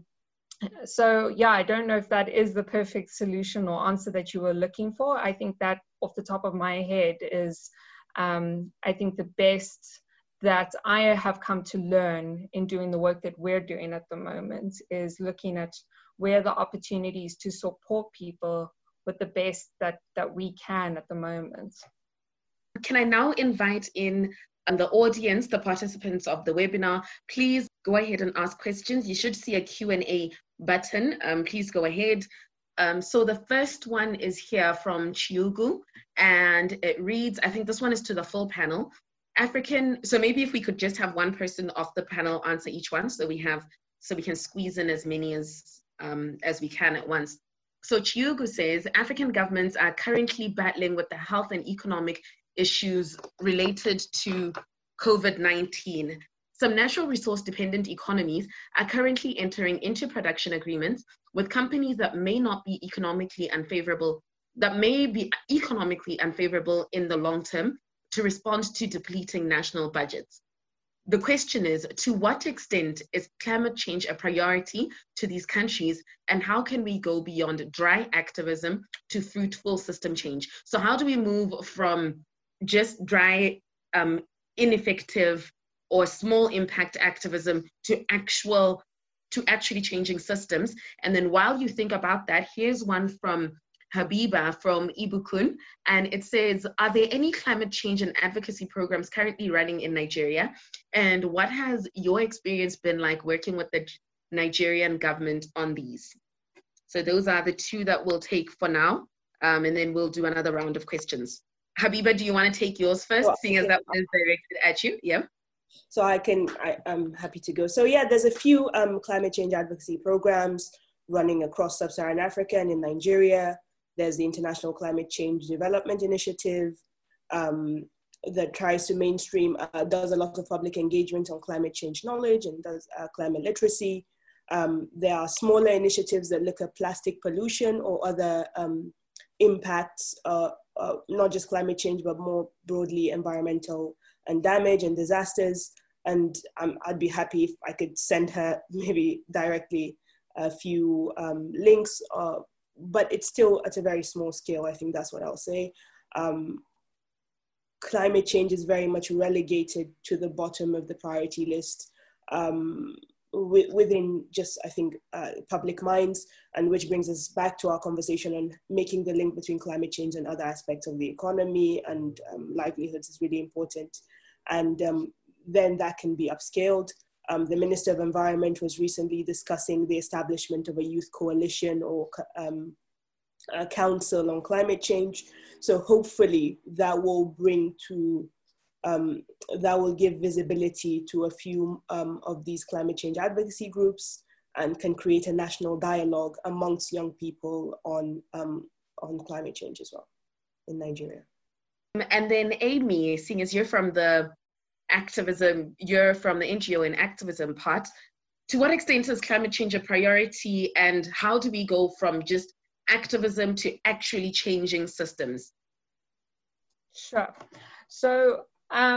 Speaker 5: So yeah, I don't know if that is the perfect solution or answer that you were looking for. I think that off the top of my head is, um, I think the best that I have come to learn in doing the work that we're doing at the moment is looking at where the opportunities to support people with the best that, that we can at the moment.
Speaker 2: Can I now invite in um, the audience, the participants of the webinar? Please go ahead and ask questions. You should see a Q and A button. Um, please go ahead. Um, so the first one is here from Chiugu, and it reads, I think this one is to the full panel. African, so maybe if we could just have one person off the panel answer each one, so we have, so we can squeeze in as many as, um, as we can at once. So Chiugu says, African governments are currently battling with the health and economic issues related to COVID nineteen. Some natural resource dependent economies are currently entering into production agreements with companies that may not be economically unfavorable, that may be economically unfavorable in the long term to respond to depleting national budgets. The question is, to what extent is climate change a priority to these countries, and how can we go beyond dry activism to fruitful system change? So how do we move from just dry, um, ineffective, or small impact activism to actual, to actually changing systems? And then while you think about that, here's one from Habiba from Ibukun, and it says, are there any climate change and advocacy programs currently running in Nigeria? And what has your experience been like working with the Nigerian government on these? So those are the two that we'll take for now, um, and then we'll do another round of questions. Habiba, do you want to take yours first, well, seeing as that one is directed at you? Yeah.
Speaker 6: So I can, I, I'm happy to go. So yeah, there's a few um, climate change advocacy programs running across sub-Saharan Africa and in Nigeria. There's the International Climate Change Development Initiative um, that tries to mainstream, uh, does a lot of public engagement on climate change knowledge and does uh, climate literacy. Um, there are smaller initiatives that look at plastic pollution or other um, impacts, uh, uh, not just climate change, but more broadly environmental and damage and disasters. And um, I'd be happy if I could send her maybe directly a few um, links, uh, but it's still at a very small scale. I think that's what I'll say. Um, climate change is very much relegated to the bottom of the priority list um, within just, I think, uh, public minds, and which brings us back to our conversation on making the link between climate change and other aspects of the economy and um, livelihoods is really important. And um, then that can be upscaled. Um, the Minister of Environment was recently discussing the establishment of a youth coalition or um, a council on climate change. So hopefully that will bring to, um, that will give visibility to a few um, of these climate change advocacy groups and can create a national dialogue amongst young people on, um, on climate change as well in Nigeria.
Speaker 2: And then Amy, seeing as you're from the activism, you're from the N G O and activism part, to what extent is climate change a priority, and how do we go from just activism to actually changing systems?
Speaker 5: Sure. So um,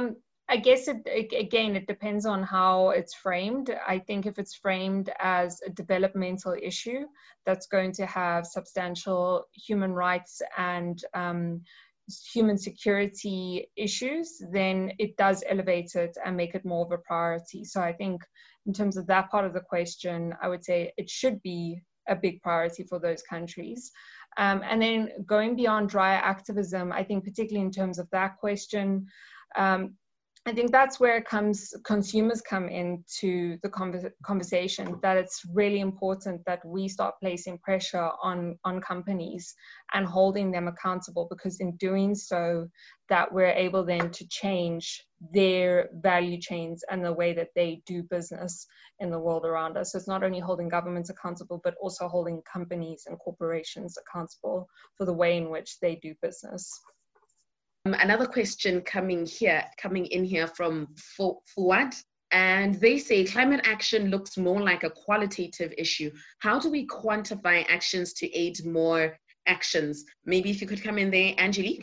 Speaker 5: I guess it, again, it depends on how it's framed. I think if it's framed as a developmental issue that's going to have substantial human rights and um, human security issues, then it does elevate it and make it more of a priority. So I think in terms of that part of the question, I would say it should be a big priority for those countries. Um, and then going beyond dry activism, I think particularly in terms of that question, um, I think that's where it comes, consumers come into the conver conversation, that it's really important that we start placing pressure on, on companies and holding them accountable, because in doing so, that we're able then to change their value chains and the way that they do business in the world around us. So it's not only holding governments accountable, but also holding companies and corporations accountable for the way in which they do business.
Speaker 2: Um, another question coming here, coming in here from Fuad, and they say climate action looks more like a qualitative issue. How do we quantify actions to aid more actions? Maybe if you could come in there, Angelique.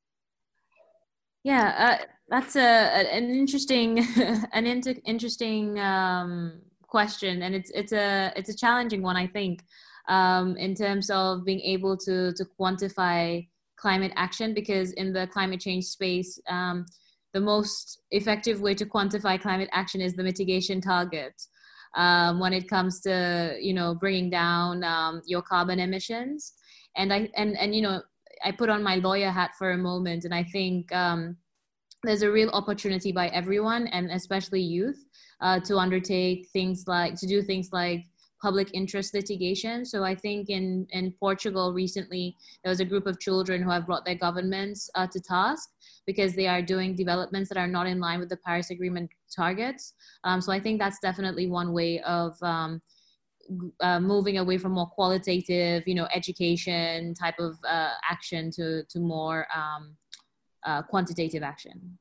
Speaker 4: Yeah, uh, that's a, an interesting, an inter interesting um, question, and it's it's a it's a challenging one, I think, um, in terms of being able to to quantify climate action, because in the climate change space, um, the most effective way to quantify climate action is the mitigation target. Um, when it comes to, you know, bringing down um, your carbon emissions. And I, and, and, you know, I put on my lawyer hat for a moment, and I think um, there's a real opportunity by everyone, and especially youth, uh, to undertake things like, to do things like public interest litigation. So I think in, in Portugal recently, there was a group of children who have brought their governments uh, to task because they are doing developments that are not in line with the Paris Agreement targets. Um, so I think that's definitely one way of um, uh, moving away from more qualitative, you know, education type of uh, action to, to more um, uh, quantitative action.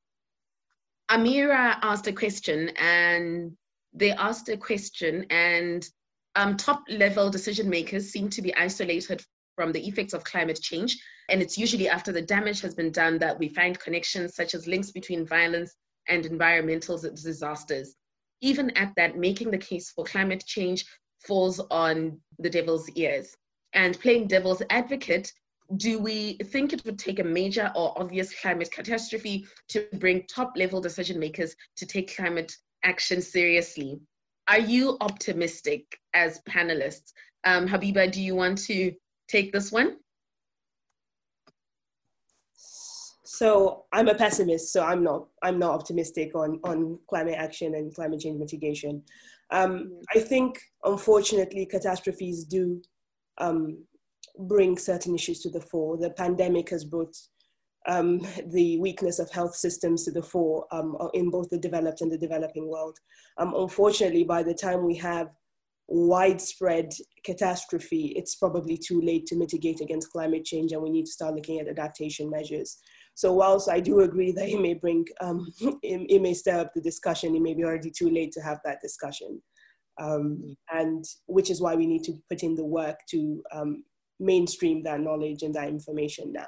Speaker 2: Amira asked a question, and they asked a question and um, top level decision makers seem to be isolated from the effects of climate change. And it's usually after the damage has been done that we find connections such as links between violence and environmental disasters. Even at that, making the case for climate change falls on the devil's ears. And playing devil's advocate, do we think it would take a major or obvious climate catastrophe to bring top level decision makers to take climate action seriously? Are you optimistic as panelists? Um, Habiba, do you want to take this one?
Speaker 6: So I'm a pessimist, so I'm not, I'm not optimistic on, on climate action and climate change mitigation. Um, I think, unfortunately, catastrophes do um, bring certain issues to the fore. The pandemic has brought Um, the weakness of health systems to the fore um, in both the developed and the developing world. Um, unfortunately, by the time we have widespread catastrophe, it's probably too late to mitigate against climate change, and we need to start looking at adaptation measures. So whilst I do agree that it may bring, um, it, it may stir up the discussion, it may be already too late to have that discussion. Um, and which is why we need to put in the work to um, mainstream that knowledge and that information now.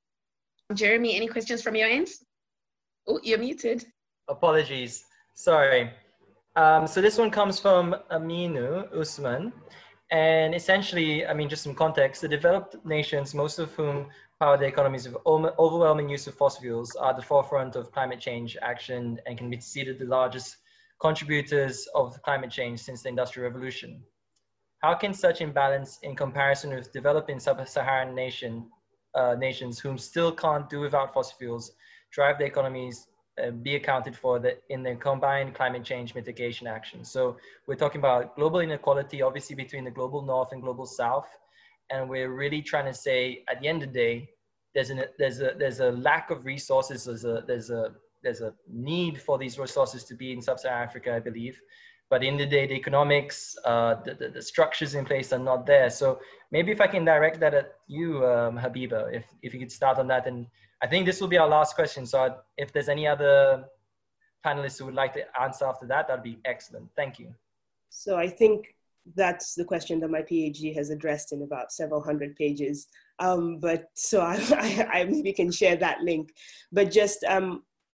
Speaker 2: Jeremy, any questions from your end? Oh, you're muted.
Speaker 3: Apologies. Sorry. Um, so this one comes from Aminu Usman. And essentially, I mean, just some context, the developed nations, most of whom power their economies with overwhelming use of fossil fuels, are at the forefront of climate change action and can be considered the largest contributors of climate change since the Industrial Revolution. How can such imbalance in comparison with developing sub-Saharan nation Uh, nations whom still can't do without fossil fuels, drive their economies, uh, be accounted for the, in their combined climate change mitigation actions? So we're talking about global inequality, obviously between the global north and global south. And we're really trying to say, at the end of the day, there's, an, there's, a, there's a lack of resources, there's a, there's, a, there's a need for these resources to be in sub-Saharan Africa, I believe. But in the day, the economics, uh, the, the, the structures in place are not there. So maybe if I can direct that at you, um, Habiba, if, if you could start on that. And I think this will be our last question. So I'd, if there's any other panelists who would like to answer after that, that'd be excellent. Thank you.
Speaker 6: So I think that's the question that my PhD has addressed in about several hundred pages. Um, but so I, I, I maybe can share that link. But just um,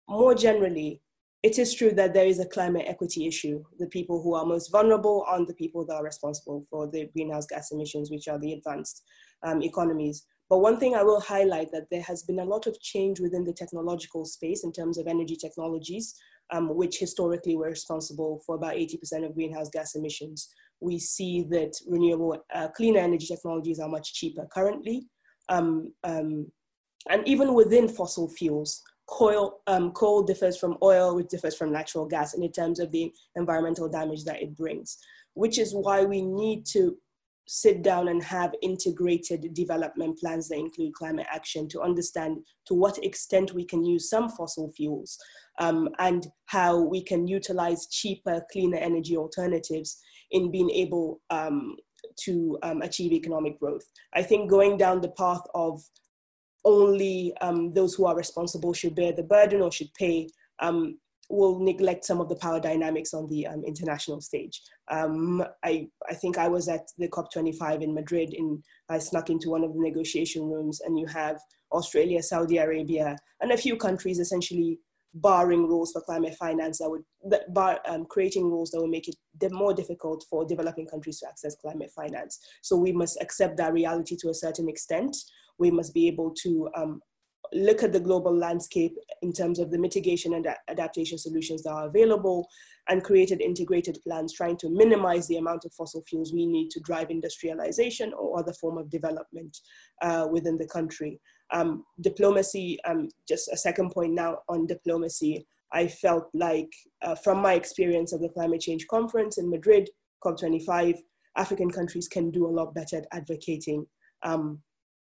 Speaker 6: more generally, it is true that there is a climate equity issue. The people who are most vulnerable aren't the people that are responsible for the greenhouse gas emissions, which are the advanced um, economies. But one thing I will highlight, that there has been a lot of change within the technological space in terms of energy technologies, um, which historically were responsible for about eighty percent of greenhouse gas emissions. We see that renewable, uh, cleaner energy technologies are much cheaper currently. Um, um, and even within fossil fuels, coal, um, coal differs from oil, which differs from natural gas in terms of the environmental damage that it brings, which is why we need to sit down and have integrated development plans that include climate action to understand to what extent we can use some fossil fuels um, and how we can utilize cheaper, cleaner energy alternatives in being able um, to um, achieve economic growth. I think going down the path of only um, those who are responsible should bear the burden or should pay um, will neglect some of the power dynamics on the um, international stage. Um, I, I think I was at the COP twenty-five in Madrid, and I snuck into one of the negotiation rooms, and you have Australia, Saudi Arabia, and a few countries essentially barring rules for climate finance that would, that bar, um, creating rules that will make it more difficult for developing countries to access climate finance. So we must accept that reality to a certain extent. We must be able to um, look at the global landscape in terms of the mitigation and adaptation solutions that are available, and created integrated plans trying to minimize the amount of fossil fuels we need to drive industrialization or other form of development uh, within the country. Um, diplomacy, um, just a second point now on diplomacy, I felt like uh, from my experience of the Climate Change Conference in Madrid, COP twenty-five, African countries can do a lot better at advocating um,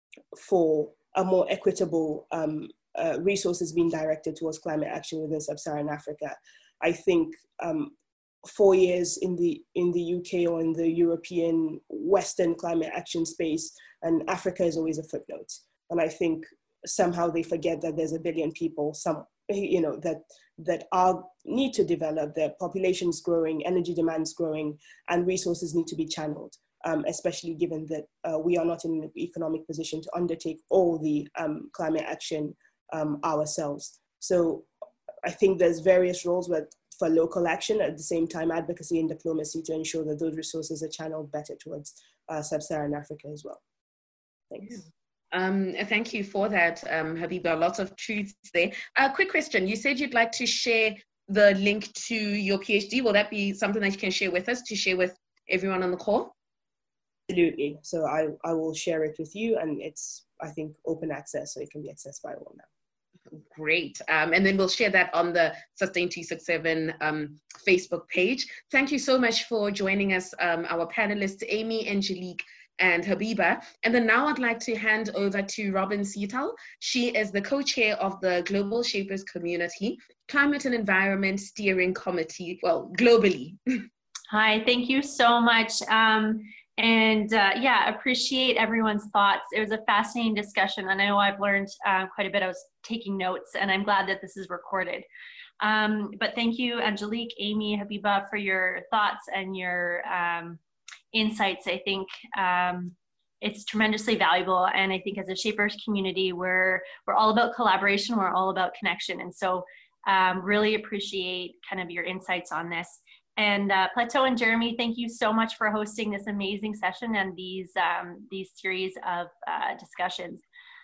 Speaker 6: for a more equitable um, uh, resources being directed towards climate action within sub-Saharan Africa. I think um, four years in the in the U K or in the European Western climate action space, and Africa is always a footnote. And I think somehow they forget that there's a billion people, some you know that that are need to develop. Their population's growing, energy demand's growing, and resources need to be channeled. Um, especially given that uh, we are not in an economic position to undertake all the um, climate action um, ourselves. So I think there's various roles with, for local action, at the same time advocacy and diplomacy to ensure that those resources are channeled better towards uh, sub-Saharan Africa as well. Thanks.
Speaker 2: Um, thank you for that, um, Habiba. Lots of truths there. A uh, quick question. You said you'd like to share the link to your PhD. Will that be something that you can share with us, to share with everyone on the call?
Speaker 6: Absolutely. So I, I will share it with you, and it's, I think, open access, so it can be accessed by all now.
Speaker 2: Great. Um, and then we'll share that on the Sustain two sixty-seven um, Facebook page. Thank you so much for joining us, um, our panelists, Amy, Angelique, and Habiba. And then now I'd like to hand over to Robin Seatal. She is the co-chair of the Global Shapers Community Climate and Environment Steering Committee, well, globally.
Speaker 7: Hi, thank you so much. Um, And uh, yeah, appreciate everyone's thoughts. It was a fascinating discussion, and I know I've learned uh, quite a bit. I was taking notes, and I'm glad that this is recorded. Um, but thank you, Angelique, Amy, Habiba, for your thoughts and your um, insights. I think um, it's tremendously valuable, and I think as a Shapers community, we're we're all about collaboration. We're all about connection, and so um, really appreciate kind of your insights on this. And uh, Plateau and Jeremy, thank you so much for hosting this amazing session and these, um, these series of uh, discussions.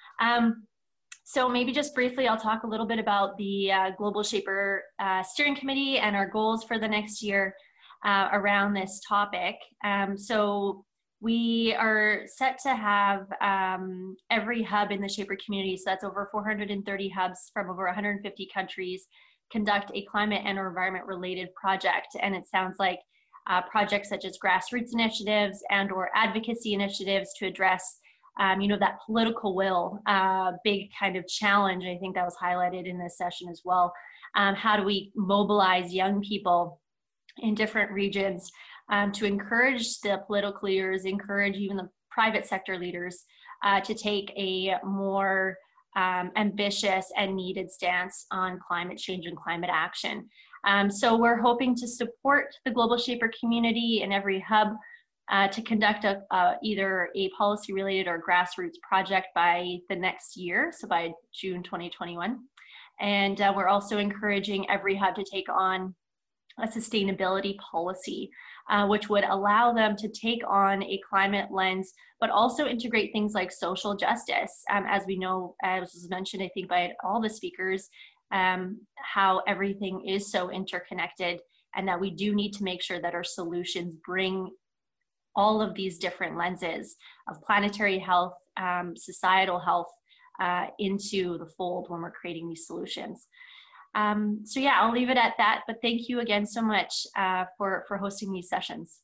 Speaker 7: Um, so maybe just briefly, I'll talk a little bit about the uh, Global Shaper uh, Steering Committee and our goals for the next year uh, around this topic. Um, so we are set to have um, every hub in the Shaper community, so that's over four hundred thirty hubs from over one hundred fifty countries, conduct a climate and environment related project. And it sounds like uh, projects such as grassroots initiatives and or advocacy initiatives to address, um, you know, that political will, uh, big kind of challenge. I think that was highlighted in this session as well. Um, how do we mobilize young people in different regions um, to encourage the political leaders, encourage even the private sector leaders uh, to take a more Um, ambitious and needed stance on climate change and climate action. Um, so we're hoping to support the Global Shaper community in every hub uh, to conduct a, uh, either a policy related or grassroots project by the next year, so by June twenty twenty-one. And uh, we're also encouraging every hub to take on a sustainability policy, uh, which would allow them to take on a climate lens, but also integrate things like social justice. Um, as we know, as was mentioned, I think by all the speakers, um, how everything is so interconnected, and that we do need to make sure that our solutions bring all of these different lenses of planetary health, um, societal health, uh, into the fold when we're creating these solutions. Um, so yeah, I'll leave it at that, but thank you again so much uh, for, for hosting these sessions.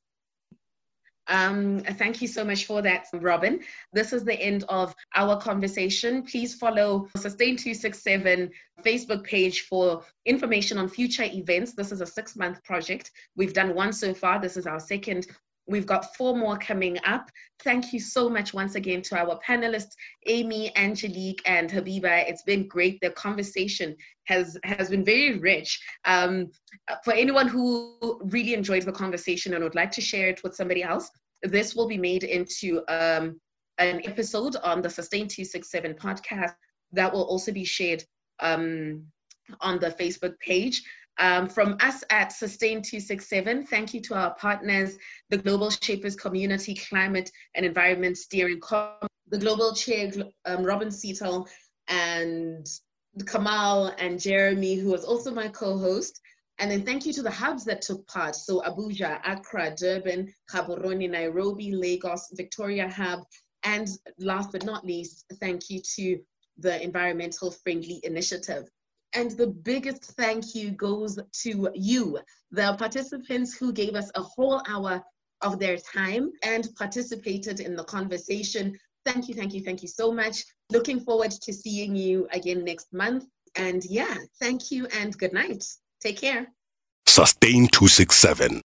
Speaker 2: Um, thank you so much for that, Robin. This is the end of our conversation. Please follow Sustain two sixty-seven Facebook page for information on future events. This is a six-month project. We've done one so far. This is our second. We've got four more coming up. Thank you so much once again to our panelists, Amy, Angelique, and Habiba. It's been great. The conversation has, has been very rich. Um, for anyone who really enjoyed the conversation and would like to share it with somebody else, this will be made into um, an episode on the Sustain two sixty-seven podcast that will also be shared um, on the Facebook page. Um, from us at Sustain two sixty-seven, thank you to our partners, the Global Shapers Community Climate and Environment Steering Committee, the Global Chair, um, Robin Seatel, and Kamal and Jeremy, who was also my co-host. And then thank you to the hubs that took part. So Abuja, Accra, Durban, Gaborone, Nairobi, Lagos, Victoria Hub, and last but not least, thank you to the Environmental Friendly Initiative. And the biggest thank you goes to you, the participants who gave us a whole hour of their time and participated in the conversation. Thank you, thank you, thank you so much. Looking forward to seeing you again next month. And yeah, thank you and good night. Take care.
Speaker 1: Sustain two sixty-seven.